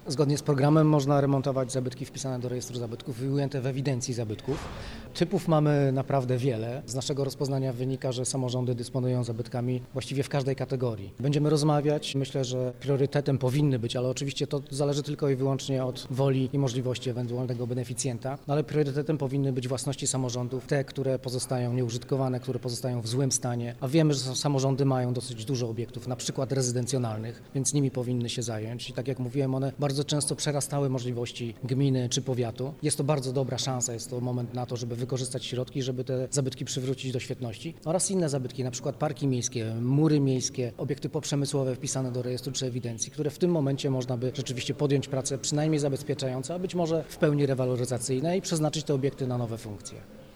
Zgodnie z programem można remontować zabytki wpisane do rejestru zabytków i ujęte w ewidencji zabytków. Typów mamy naprawdę wiele. Z naszego rozpoznania wynika, że samorządy dysponują zabytkami właściwie w każdej kategorii. Będziemy rozmawiać. Myślę, że priorytetem powinny być, ale oczywiście to zależy tylko i wyłącznie od woli i możliwości ewentualnego beneficjenta, ale priorytetem powinny być własności samorządów, te, które pozostają nieużytkowane, które pozostają w złym stanie, a wiemy, że samorządy mają dosyć dużo obiektów, na przykład rezydencjonalnych, więc nimi powinny się zająć i tak jak mówiłem, one bardzo często przerastały możliwości gminy czy powiatu. Jest to bardzo dobra szansa, jest to moment na to, żeby wykorzystać środki, żeby te zabytki przywrócić do świetności oraz inne zabytki, na przykład parki miejskie, mury miejskie, obiekty poprzemysłowe wpisane do rejestru czy ewidencji, które w tym momencie można by rzeczywiście podjąć prace przynajmniej zabezpieczające, a być może w pełni rewaloryzacyjne i przeznaczyć te obiekty na nowe funkcje.